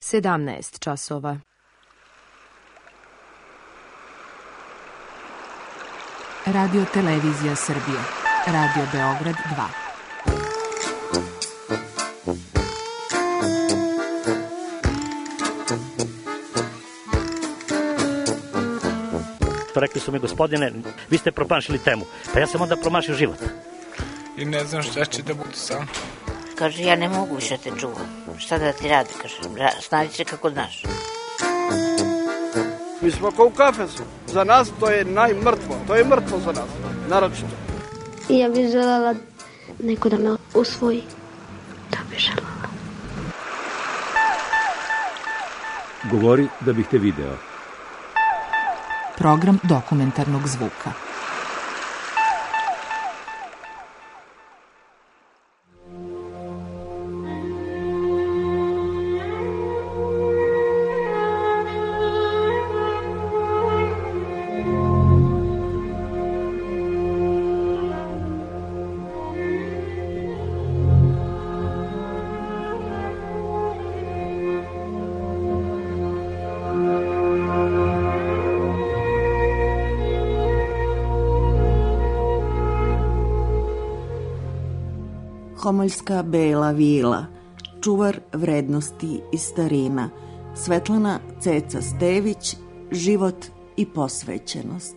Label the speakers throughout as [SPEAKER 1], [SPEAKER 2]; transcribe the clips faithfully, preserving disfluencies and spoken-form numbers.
[SPEAKER 1] sedamnaest časova.
[SPEAKER 2] Radio Televizija Srbije. Radio Beograd dva.
[SPEAKER 3] Rekli su mi, gospodine, vi ste promašili temu. Pa ja sam onda promašio život.
[SPEAKER 4] I ne znam šta će da bude sam.
[SPEAKER 5] Kaže, ja ne mogu više te čuvam. Šta da ti radi, kaže, snađi se kako znaš.
[SPEAKER 6] Mi smo kao u kafesu. Za nas to je najmrtvo. To je mrtvo za nas, naročito.
[SPEAKER 7] I ja bih željela neko da me usvoji. To bih željela.
[SPEAKER 8] Govori da bih te video.
[SPEAKER 2] Program dokumentarnog zvuka.
[SPEAKER 9] Homoljska bela vila, čuvar vrednosti i starina, Svetlana Ceca Stević, život i posvećenost.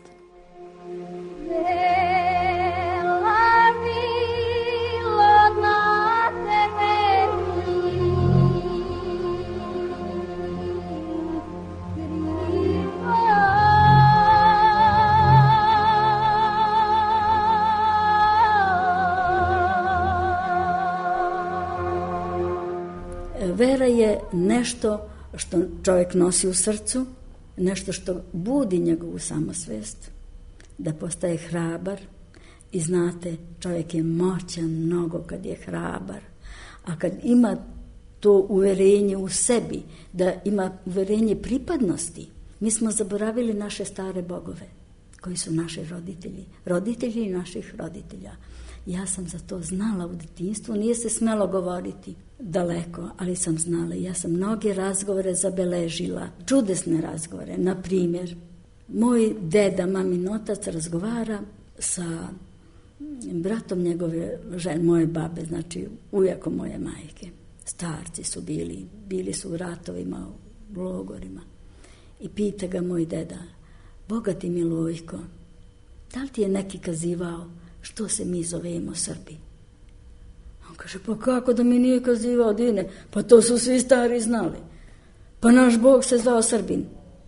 [SPEAKER 10] Vera je nešto što čovjek nosi u srcu, nešto što budi njegovu samosvest, da postaje hrabar. I znate, čovjek je moćan mnogo kad je hrabar, a kad ima to uverenje u sebi, da ima uverenje pripadnosti. Mi smo zaboravili naše stare bogove, koji su naši roditelji, roditelji naših roditelja. Ja sam za to znala u djetinjstvu, nije se smelo govoriti daleko, ali sam znala. Ja sam mnoge razgovore zabeležila, čudesne razgovore. Na primjer, moj deda, mamin otac, razgovara sa bratom njegove žene, moje babe, znači ujako moje majke. Starci su bili, bili su u ratovima, u logorima. I pita ga moj deda, Boga ti Milojko, da li ti je neki kazivao što se mi zovemo Srbi? On kaže, pa kako da mi nije kazivao, Dine? Pa to su svi stari znali. Pa naš Bog se zvao Srbin.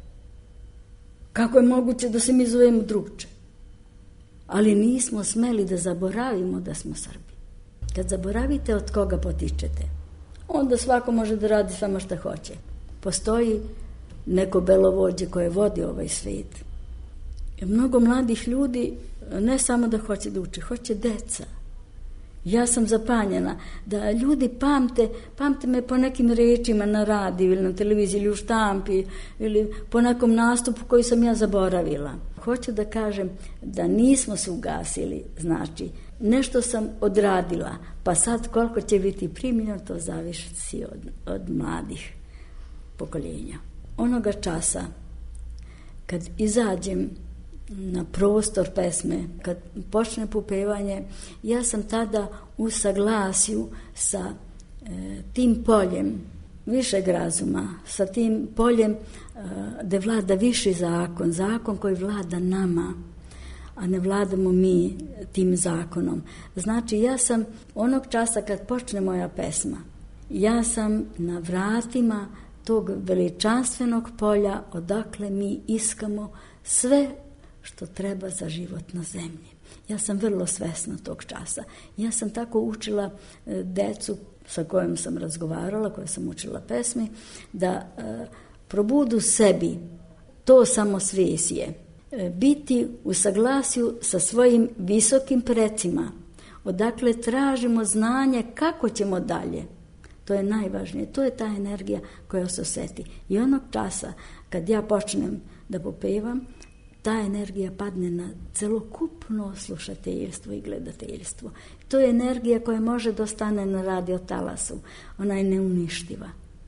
[SPEAKER 10] Kako je moguće da se mi zovemo drugče? Ali nismo smeli da zaboravimo da smo Srbi. Kad zaboravite od koga potičete, onda svako može da radi samo šta hoće. Postoji neko belovođe koje vodi ovaj svijet. Mnogo mladih ljudi ne samo da hoće da uče, hoće deca. Ja sam zapanjena da ljudi pamte, pamte me po nekim rečima na radiju ili na televiziji ili u štampi ili po nekom nastupu koji sam ja zaboravila. Hoću da kažem da nismo se ugasili, znači nešto sam odradila, pa sad koliko će biti primljeno, to zavisi od, od mladih pokoljenja. Onoga časa kad izađem na prostor pesme, kad počne popevanje, ja sam tada u saglasju sa e, tim poljem višeg razuma, sa tim poljem e, da vlada viši zakon, zakon koji vlada nama, a ne vladamo mi tim zakonom. Znači, ja sam onog časa kad počne moja pesma, ja sam na vratima tog veličanstvenog polja odakle mi iskamo sve što treba za život na zemlji. Ja sam vrlo svesna tog časa. Ja sam tako učila e, decu sa kojom sam razgovarala, koja sam učila pesmi, da e, probudu sebi to samosvjesje, e, biti u saglasju sa svojim visokim precima, odakle tražimo znanje kako ćemo dalje. To je najvažnije, to je ta energija koja se osjeti. I onog časa kad ja počnem da popevam, ta energija padne na celokupno slušateljstvo i gledateljstvo. To je energija koja može da ostane na radio talasu. Ona je neuništiva.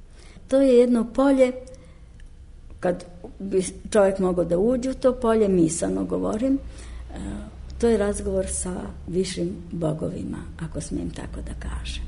[SPEAKER 10] to je jedno polje, kad bi čovjek mogao da uđe u to polje, misalno govorim, to je razgovor sa višim bogovima, ako smijem tako da kažem.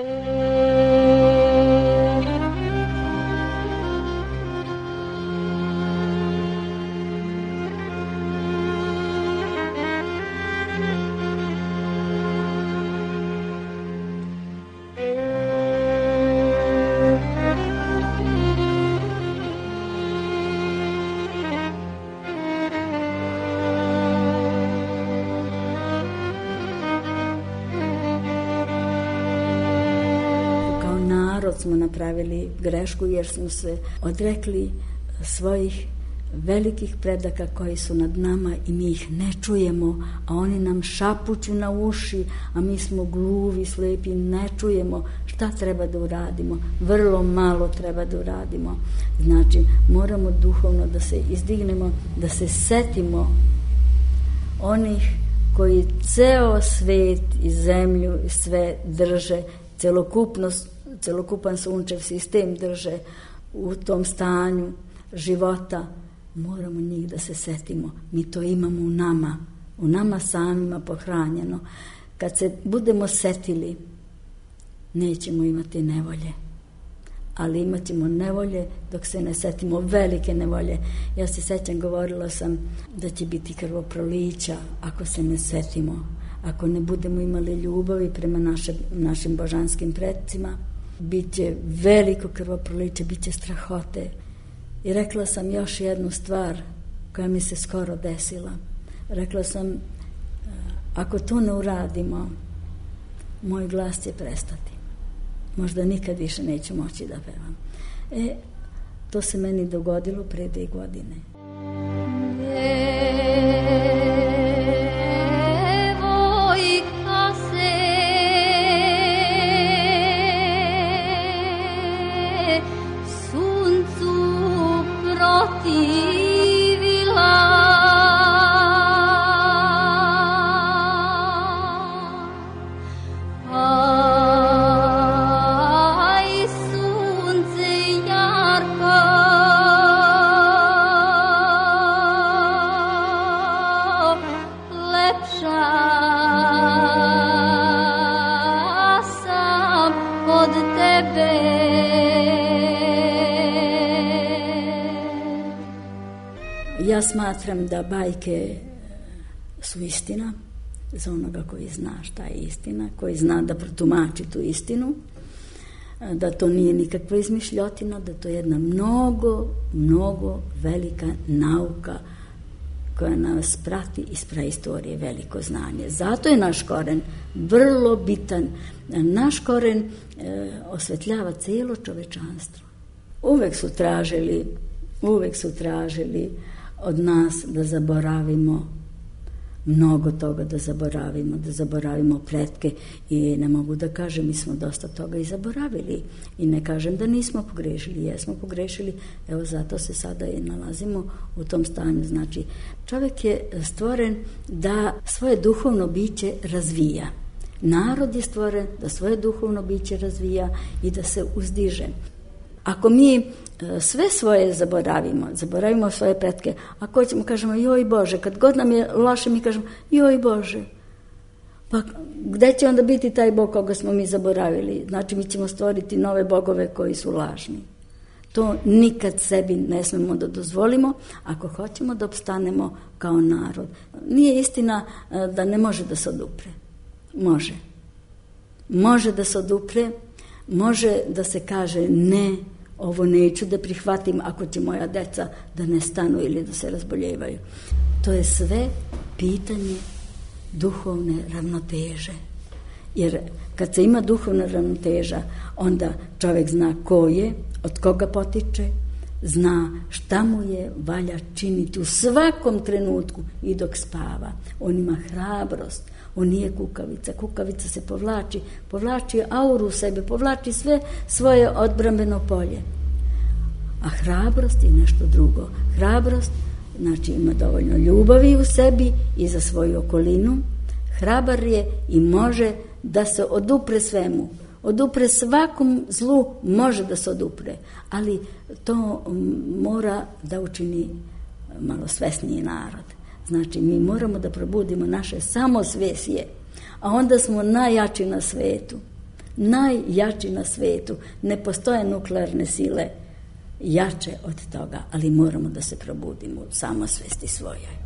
[SPEAKER 10] Smo napravili grešku jer smo se odrekli svojih velikih predaka koji su nad nama i mi ih ne čujemo, a oni nam šapuću na uši, a mi smo gluvi, slepi, ne čujemo šta treba da uradimo. Vrlo malo treba da uradimo. Znači, moramo duhovno da se izdignemo, da se setimo onih koji ceo svet i zemlju i sve drže, celokupnost celokupan sunčev sistem drže u tom stanju života, moramo njih da se setimo. Mi to imamo u nama, u nama samima pohranjeno. Kad se budemo setili, nećemo imati nevolje. Ali imat ćemo nevolje dok se ne setimo, velike nevolje. Ja se sećam, govorila sam da će biti krvoprolića ako se ne setimo, ako ne budemo imali ljubavi prema naše, našim božanskim predsima. Biće veliko krvoproliće, biće strahote. I rekla sam još jednu stvar koja mi se skoro desila. Rekla sam, ako to ne uradimo, moj glas će prestati. Možda nikad više neću moći da pevam. E, to se meni dogodilo pre dve godine. Ja smatram da bajke su istina za onoga koji zna šta je istina, koji zna da protumači tu istinu, da to nije nikakva izmišljotina, da to je jedna mnogo, mnogo velika nauka koja nas prati iz praistorije, veliko znanje. Zato je naš koren vrlo bitan. Naš koren e, osvetljava cijelo čovečanstvo. Uvek su tražili, uvek su tražili od nas da zaboravimo mnogo toga, da zaboravimo, da zaboravimo pretke i ne mogu da kažem, mi smo dosta toga i zaboravili i ne kažem da nismo pogrešili, jesmo pogrešili, evo zato se sada i nalazimo u tom stanju. Znači, čovjek je stvoren da svoje duhovno biće razvija. Narod je stvoren da svoje duhovno biće razvija i da se uzdiže. Ako mi sve svoje zaboravimo, zaboravimo svoje pretke, ako ćemo kažemo joj Bože, kad god nam je loše mi kažemo joj Bože, pa gde će onda biti taj Bog koga smo mi zaboravili? Znači mi ćemo stvoriti nove bogove koji su lažni. To nikad sebi ne smemo da dozvolimo ako hoćemo da opstanemo kao narod. Nije istina da ne može da se odupre. Može. Može da se odupre, može da se kaže ne, ovo neću da prihvatim ako će moja deca da ne stanu ili da se razboljevaju. To je sve pitanje duhovne ravnoteže. Jer kad se ima duhovna ravnoteža, onda čovjek zna ko je, od koga potiče, zna šta mu je valja činiti u svakom trenutku i dok spava. On ima hrabrost, on nije kukavica. Kukavica se povlači, povlači auru u sebe, povlači sve svoje odbrambeno polje. A hrabrost je nešto drugo. Hrabrost, znači ima dovoljno ljubavi u sebi i za svoju okolinu. Hrabar je i može da se odupre svemu. odupre svakom zlu, može da se odupre, ali to mora da učini malo svesniji narod. Znači, mi moramo da probudimo naše samosvesje, a onda smo najjači na svetu. Najjači na svetu. Ne postoje nuklearne sile jače od toga, ali moramo da se probudimo u samosvesti svojoj.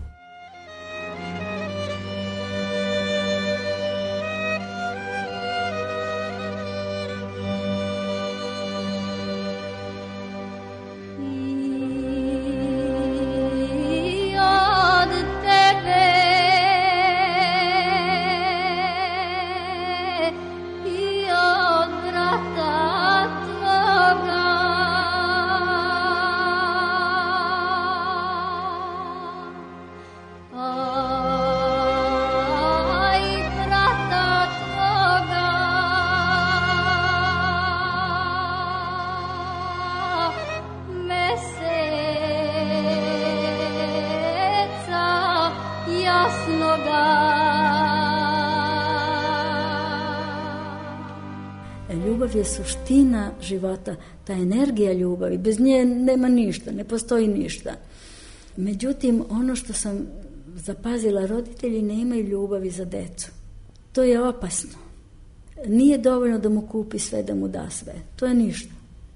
[SPEAKER 10] Ljubav je suština života, ta energija ljubavi, bez nje nema ništa, ne postoji ništa. Međutim, ono što sam zapazila, roditelji nemaju ljubavi za decu. To je opasno. Nije dovoljno da mu kupi sve, da mu da sve. To je ništa.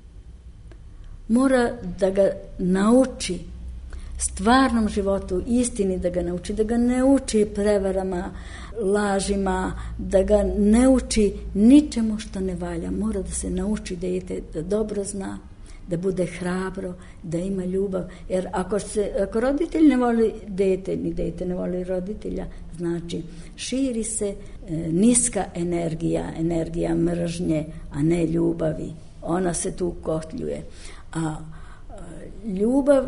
[SPEAKER 10] Mora da ga nauči stvarnom životu, istini da ga nauči, da ga ne uči prevarama, lažima, da ga ne uči ničemu što ne valja. Mora da se nauči dete da dobro zna, da bude hrabro, da ima ljubav. Jer ako, se, ako roditelj ne voli dete, ni dete ne voli roditelja, znači širi se e, niska energija, energija mržnje, a ne ljubavi. Ona se tu kotljuje. A, a ljubav,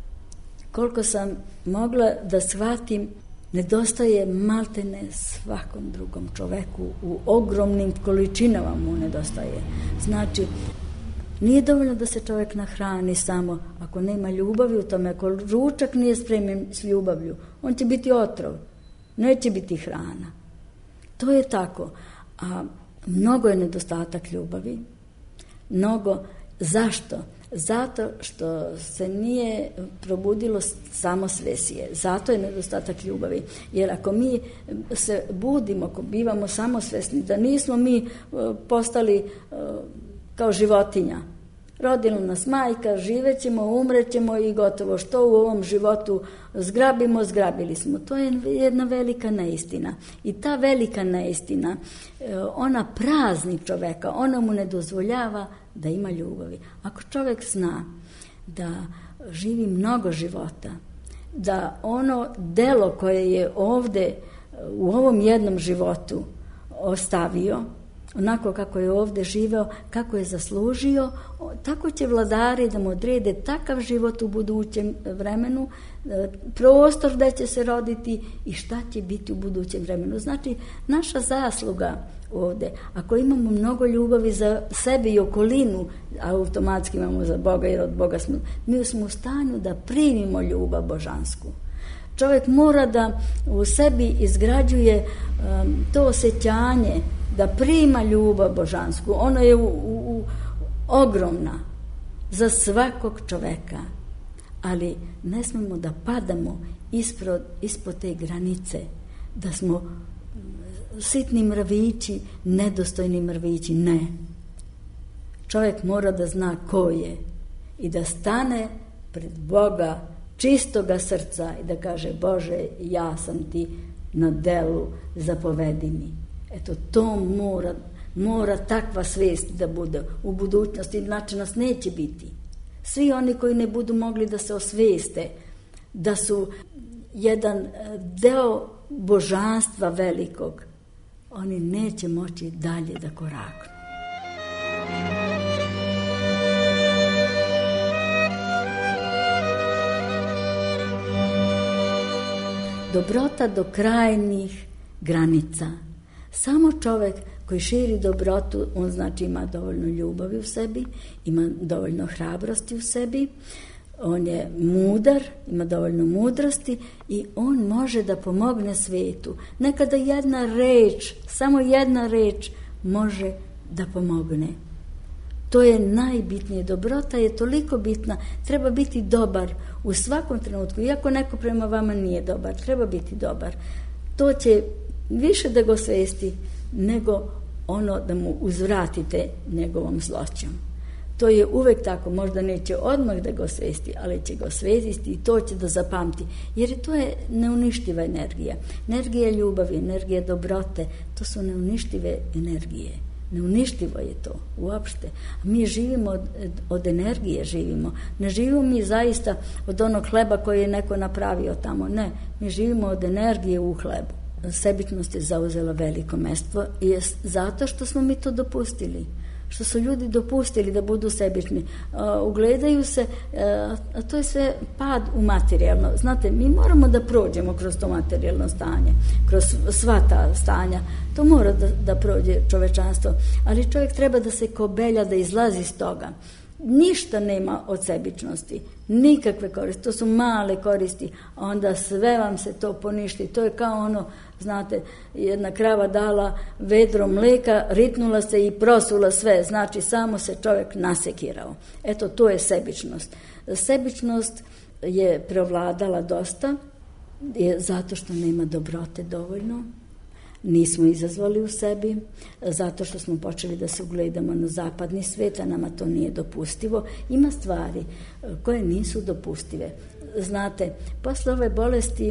[SPEAKER 10] koliko sam mogla da shvatim, nedostaje maltene svakom drugom čoveku, u ogromnim količinama mu nedostaje. Znači, nije dovoljno da se čovjek nahrani samo ako nema ljubavi u tome, ako ručak nije spremljen s ljubavlju, on će biti otrov, neće biti hrana. To je tako. A mnogo je nedostatak ljubavi. Mnogo. Zašto? Zato što se nije probudilo samosvesje. Zato je nedostatak ljubavi. Jer ako mi se budimo, ako bivamo samosvesni, da nismo mi postali kao životinja. Rodila nas majka, živećemo, umrećemo i gotovo. Što u ovom životu zgrabimo, zgrabili smo. To je jedna velika neistina. I ta velika neistina, ona prazni čoveka, ona mu ne dozvoljava da ima ljubavi. Ako čovjek zna da živi mnogo života, da ono delo koje je ovde u ovom jednom životu ostavio, onako kako je ovde živeo, kako je zaslužio, tako će vladari da mu odrede takav život u budućem vremenu, prostor gde će se roditi i šta će biti u budućem vremenu. Znači, naša zasluga ovde, ako imamo mnogo ljubavi za sebe i okolinu, automatski imamo za Boga, jer od Boga smo, mi smo u stanju da primimo ljubav božansku. Čovjek mora da u sebi izgrađuje um, to osjećanje da prima ljubav božansku. Ona je u, u, u, ogromna za svakog čoveka, ali ne smemo da padamo ispod, ispod te granice, da smo sitni mrvići, nedostojni mrvići. Ne. Čovjek mora da zna ko je i da stane pred Boga čistoga srca i da kaže: Bože, ja sam ti na delu, zapovedi mi. Eto, to mora, mora takva svest da bude u budućnosti, znači nas neće biti. Svi oni koji ne budu mogli da se osveste, da su jedan deo božanstva velikog, oni neće moći dalje da koraknu. Dobrota do krajnjih granica. Samo čovjek koji širi dobrotu, on znači ima dovoljno ljubavi u sebi, ima dovoljno hrabrosti u sebi, on je mudar, ima dovoljno mudrosti i on može da pomogne svetu. Nekada jedna reč, samo jedna reč može da pomogne. To je najbitnije. Dobrota je toliko bitna. Treba biti dobar u svakom trenutku. Iako neko prema vama nije dobar, treba biti dobar. To će više da ga osvijesti nego ono da mu uzvratite njegovom zloćom. To je uvek tako. Možda neće odmah da ga osvijesti, ali će ga osvijestiti i to će da zapamti. Jer to je neuništiva energija. Energija ljubavi, energija dobrote, to su neuništive energije. Neuništivo je to uopšte. Mi živimo od, od energije, živimo. Ne živimo mi zaista od onog hleba koji je neko napravio tamo. Ne, mi živimo od energije u hlebu. Sebičnost je zauzela veliko mesto i je zato što smo mi to dopustili. Što su ljudi dopustili da budu sebični. Uh, ugledaju se, uh, a to je sve pad u materijalno. Znate, mi moramo da prođemo kroz to materijalno stanje, kroz sva ta stanja. To mora da, da prođe čovečanstvo. Ali čovjek treba da se kobelja, da izlazi iz toga. Ništa nema od sebičnosti, nikakve koristi, to su male koristi, a onda sve vam se to poništi. To je kao ono, znate, jedna krava dala vedro mlijeka, ritnula se i prosula sve, znači samo se čovjek nasekirao. Eto, to je sebičnost. Sebičnost je prevladala dosta, je zato što nema dobrote dovoljno. Nismo izazvali u sebi, zato što smo počeli da se ugledamo na zapadni svijet, a nama to nije dopustivo. Ima stvari koje nisu dopustive. Znate, posle ove bolesti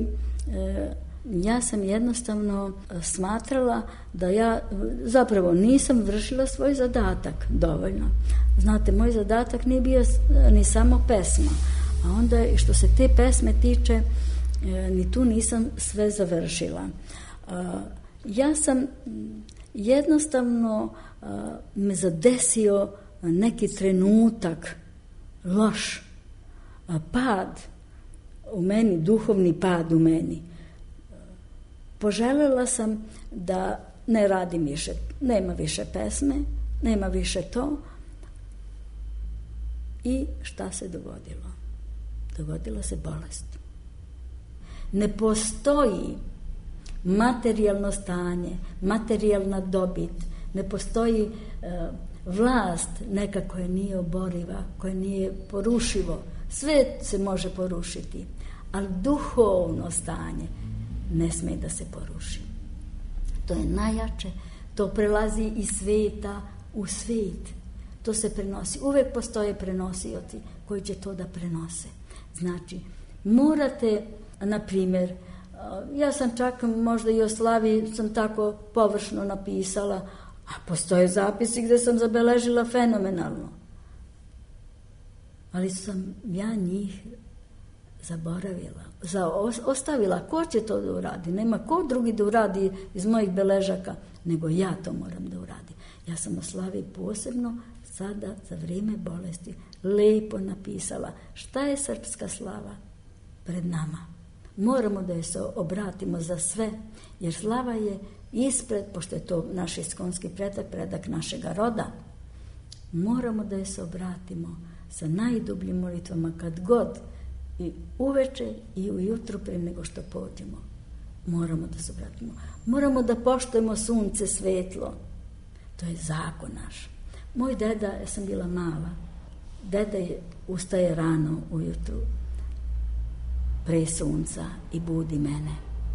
[SPEAKER 10] ja sam jednostavno smatrala da ja zapravo nisam vršila svoj zadatak dovoljno. Znate, moj zadatak nije bio ni samo pesma, a onda što se te pesme tiče, ni tu nisam sve završila. Ja sam jednostavno uh, me zadesio neki trenutak, loš uh, pad u meni, duhovni pad u meni. Poželjela sam da ne radim više, nema više pesme, nema više to. I šta se dogodilo? Dogodila se bolest. Ne postoji materijalno stanje, materijalna dobit, ne postoji e, vlast neka koja nije oboriva, koja nije porušivo. Sve se može porušiti, ali duhovno stanje ne sme da se poruši. To je najjače, to prelazi iz sveta u svet. To se prenosi. Uvek postoje prenosioci koji će to da prenose. Znači, morate, na primjer, ja sam čak možda i o slavi sam tako površno napisala, a postoje zapisi gdje sam zabeležila fenomenalno. Ali sam ja njih zaboravila, za, ostavila. Ko će to da uradi? Nema ko drugi da uradi iz mojih beležaka, nego ja to moram da uradim. Ja sam o slavi posebno sada za vrijeme bolesti lepo napisala šta je srpska slava pred nama. Moramo da je se obratimo za sve, jer slava je ispred, pošto je to naš iskonski predak, predak našega roda. Moramo da je se obratimo sa najdubljim molitvama kad god, i uveče i ujutru prije nego što pođemo. Moramo da se obratimo. Moramo da poštujemo sunce svetlo. To je zakon naš. Moj deda, ja sam bila mala, deda je ustaje rano ujutru, pre sunca i budi mene.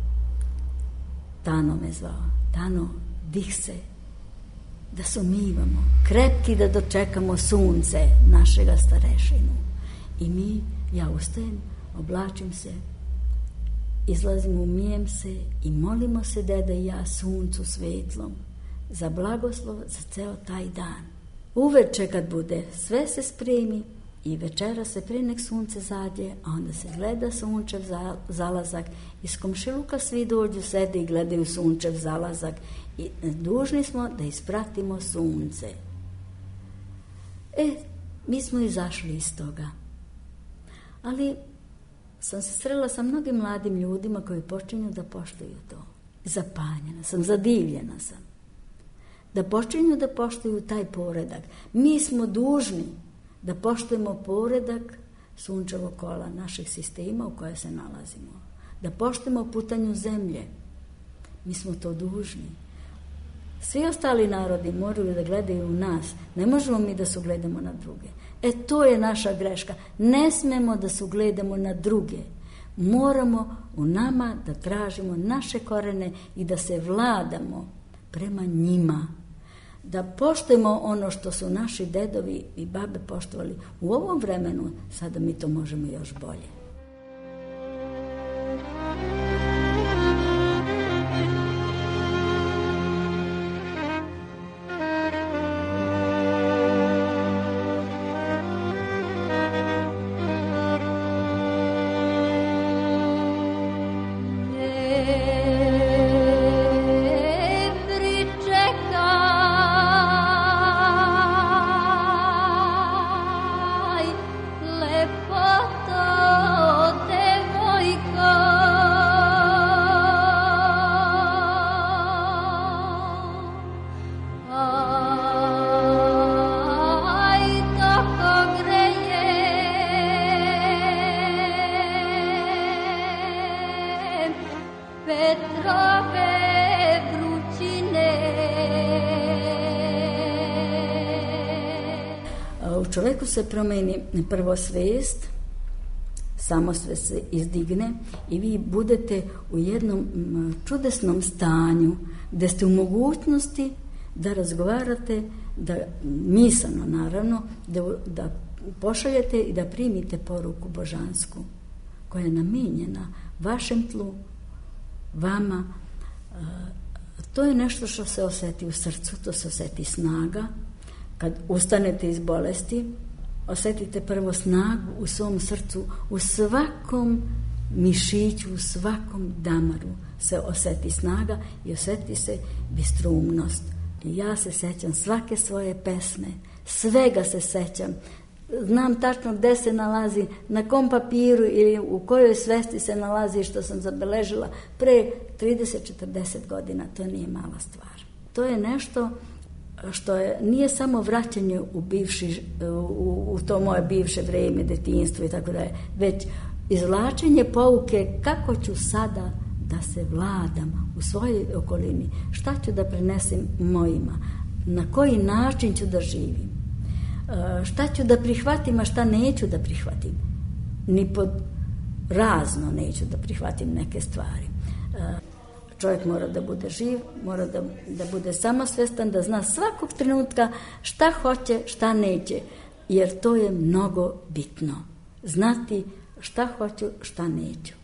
[SPEAKER 10] Tano me zvao. Tano, dih se, da sumivamo, krepki da dočekamo sunce našega starešinu. I mi, ja ustajem, oblačim se, izlazim, umijem se i molimo se, deda i ja, suncu svetlom, za blagoslov za ceo taj dan. Uveče kad bude, sve se spremi, i večera se prije nek sunce zađe, a onda se gleda sunčev zalazak. Iz komšiluka svi dođu, sede i gledaju sunčev zalazak. I dužni smo da ispratimo sunce. E, mi smo izašli iz toga. Ali sam se srela sa mnogim mladim ljudima koji počinju da poštuju to. Zapanjena sam, zadivljena sam. Da počinju da poštuju taj poredak. Mi smo dužni da poštujemo poredak sunčevog kola naših sistema u koje se nalazimo. Da poštujemo putanju zemlje. Mi smo to dužni. Svi ostali narodi moraju da gledaju u nas. Ne možemo mi da se ugledamo na druge. E, to je naša greška. Ne smemo da se ugledamo na druge. Moramo u nama da tražimo naše korene i da se vladamo prema njima. Da poštujemo ono što su naši dedovi i babe poštovali u ovom vremenu, sada mi to možemo još bolje. U čoveku se promeni prvo svest, samosvest se izdigne i vi budete u jednom čudesnom stanju gde ste u mogućnosti da razgovarate, da misleno naravno, da, da pošaljete i da primite poruku božansku koja je namenjena vašem tlu, vama. To je nešto što se oseti u srcu, to se oseti snaga. Kad ustanete iz bolesti, osetite prvo snagu u svom srcu, u svakom mišiću, u svakom damaru se oseti snaga i oseti se bistrumnost. Ja se sećam svake svoje pesme, svega se sećam. Znam tačno gde se nalazi, na kom papiru ili u kojoj svesti se nalazi što sam zabeležila pre trideset do četrdeset godina. To nije mala stvar. To je nešto što je, nije samo vraćanje u, bivši, u, u to moje bivše vreme, detinjstvo i tako da je, već izvlačenje pouke kako ću sada da se vladam u svojoj okolini, šta ću da prenesem mojima, na koji način ću da živim, šta ću da prihvatim, a šta neću da prihvatim. Ni pod razno neću da prihvatim neke stvari. Čovjek mora da bude živ, mora da, da bude samosvestan, da zna svakog trenutka šta hoće, šta neće, jer to je mnogo bitno. Znati šta hoću, šta neću.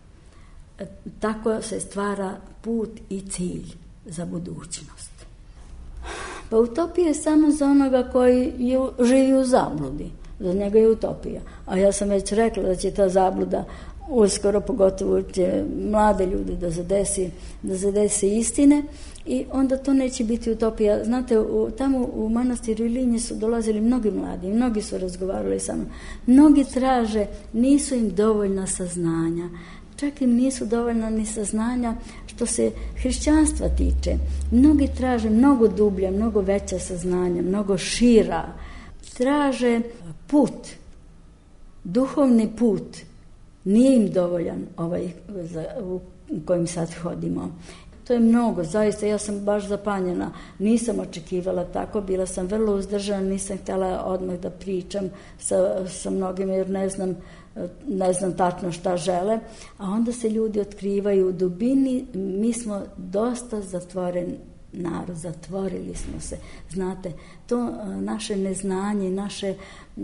[SPEAKER 10] Tako se stvara put i cilj za budućnost. Pa utopija je samo za onoga koji je, živi u zabludi. Za njega je utopija. A ja sam već rekla da će ta zabluda uskoro, pogotovo će mlade ljude da zadesi, da zadesi istine i onda to neće biti utopija. Znate, u, tamo u manastiru Ilinje su dolazili mnogi mladi, mnogi su razgovarali sa mnom. Mnogi traže, nisu im dovoljna saznanja. Čak im nisu dovoljna ni saznanja što se hrišćanstva tiče. Mnogi traže mnogo dublja, mnogo veća saznanja, mnogo šira. Traže put, duhovni put. Nije im dovoljan ovaj u kojim sad hodimo. To je mnogo, zaista, ja sam baš zapanjena. Nisam očekivala tako, bila sam vrlo uzdržana, nisam htjela odmah da pričam sa, sa mnogim jer ne znam, ne znam tačno šta žele. A onda se ljudi otkrivaju u dubini, mi smo dosta zatvoren narod, zatvorili smo se. Znate, to naše neznanje, naše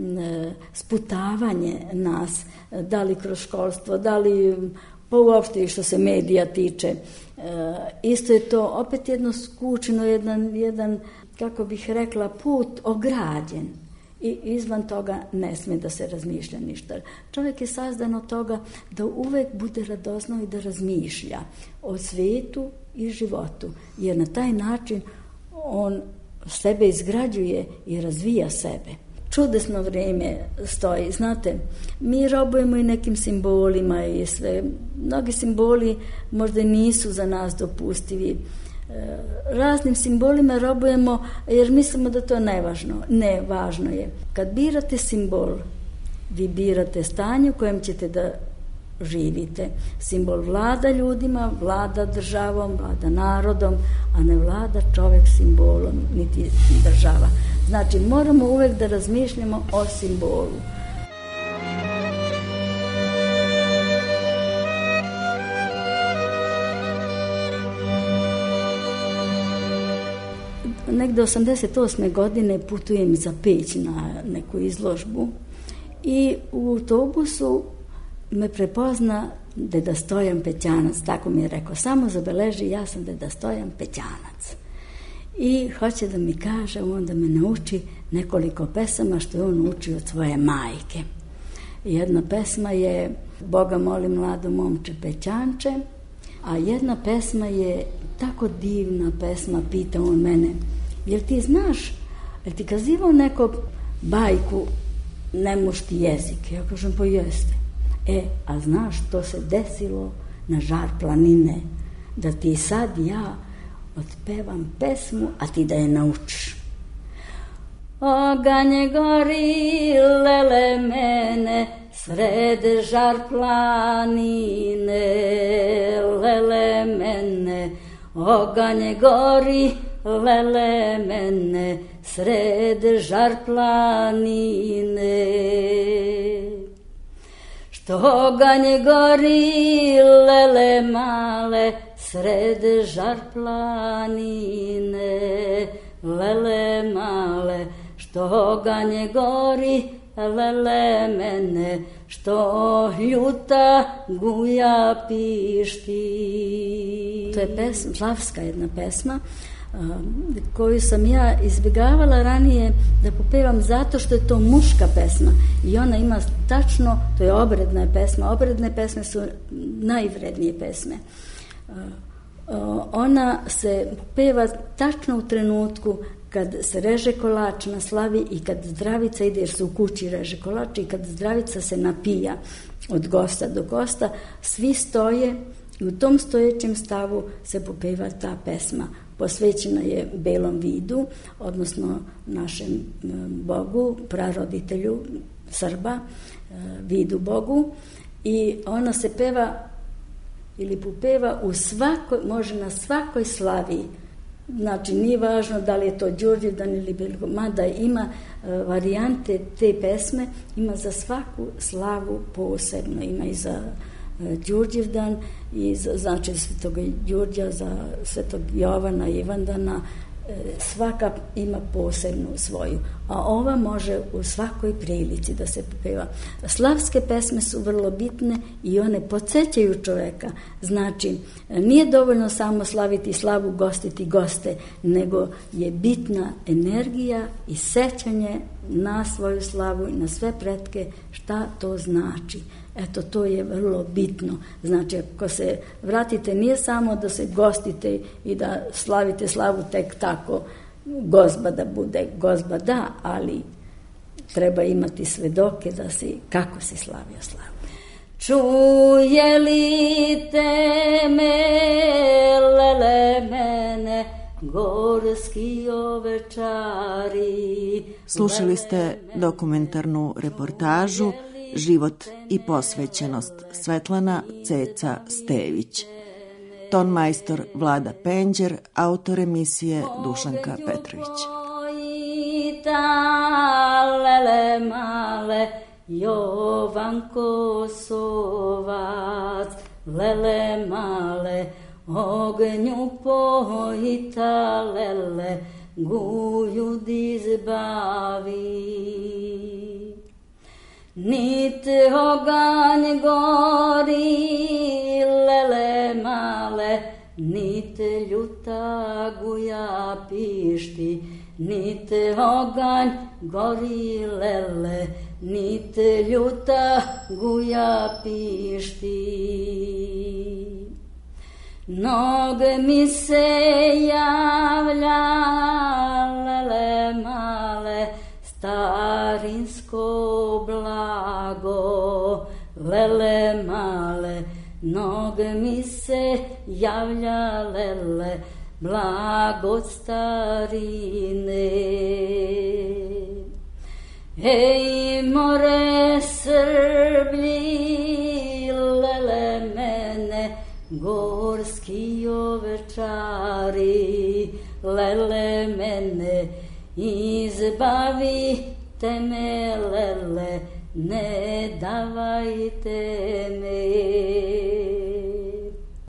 [SPEAKER 10] sputavanje nas, da li kroz školstvo, da li pa uopšte i što se medija tiče, isto je to opet jedno skučeno, jedan, jedan, kako bih rekla, put ograđen. I izvan toga ne sme da se razmišlja ništa. Čovjek je sazdan od toga da uvek bude radoznao i da razmišlja o svetu i životu, jer na taj način on sebe izgrađuje i razvija sebe. Čudesno vrijeme stoji, znate, mi robujemo i nekim simbolima i sve. Mnogi simboli možda nisu za nas dopustivi. Raznim simbolima robujemo jer mislimo da to je nevažno. Ne, važno je. Kad birate simbol, vi birate stanje u kojem ćete da živite. Simbol vlada ljudima, vlada državom, vlada narodom, a ne vlada čovek simbolom, niti država. Znači, moramo uvek da razmišljamo o simbolu. Negde osamdeset osme godine putujem za Peć na neku izložbu i u autobusu me prepozna deda Stojan Pećanac, tako mi je rekao, samo zabeleži, ja sam deda Stojan Pećanac. I hoće da mi kaže, onda me nauči nekoliko pesama što je on učio od svoje majke. Jedna pesma je Boga molim mlado momče Pećanče, a jedna pesma je tako divna pesma, pita on mene, jel ti znaš, jel ti kazivao neko bajku nemušti jezik? Ja kažem, pa jeste. E, a znaš, to se desilo na žar planine, da ti sad ja otpevam pesmu, a ti da je naučiš. Oganje gori, lele mene, sred žar planine, lele mene, oganje gori, lele mene, sred žar planine. Što oganje gori, lele male, sred žar planine, lele male, što oganje gori, lele mene, što ljuta guja pišti. To je pesma, slavska jedna pesma, koju sam ja izbjegavala ranije da popevam zato što je to muška pesma i ona ima tačno, to je obredna pesma, obredne pesme su najvrednije pesme. Ona se peva tačno u trenutku kad se reže kolač na slavi i kad zdravica ide, jer se u kući reže kolač, i kad zdravica se napija od gosta do gosta, svi stoje i u tom stojećem stavu se popeva ta pesma. Posvećena je Belom vidu, odnosno našem Bogu, praroditelju Srba, vidu Bogu, i ona se peva ili popeva u svakoj, može na svakoj slavi. Znači, nije važno da li je to Đurđevdan ili bilo, mada ima varijante te pesme, ima za svaku slavu posebno, ima i za Đurđevdan i za, znači Svetog Đurđa, za Svetog Jovana i Ivandana, svaka ima posebnu svoju, a ova može u svakoj prilici da se peva. Slavske pesme su vrlo bitne i one podsjećaju čoveka. Znači, nije dovoljno samo slaviti slavu, gostiti goste, nego je bitna energija i sećanje na svoju slavu i na sve pretke, šta to znači. Eto, to je vrlo bitno. Znači, ako se vratite, nije samo da se gostite i da slavite slavu tek tako, gozba da bude, gozba da, ali treba imati svedoke da si, kako si slavio slavu. Čuje li te me, lele mene, gorski ovečari.
[SPEAKER 9] Slušali ste dokumentarnu reportažu Život i posvećenost, Svetlana Ceca Stević. Ton majstor Vlada Penđer, autor emisije Dušanka Petrović.
[SPEAKER 10] Lele male, Jovan Kosovac, lele male, ognju pojita, lele, gujud izbavi. Nit oganj gori, lele male, nit ljuta guja pišti, nit oganj gori, lele, nit ljuta guja pišti. Noge mi se javlja, lele male, starinsko blago, lele male, noge mi se javlja, lele, blago od starine. Ej, more Srblji, lele gorski ovečari, lele mene izbavite me, lele, ne davajte me.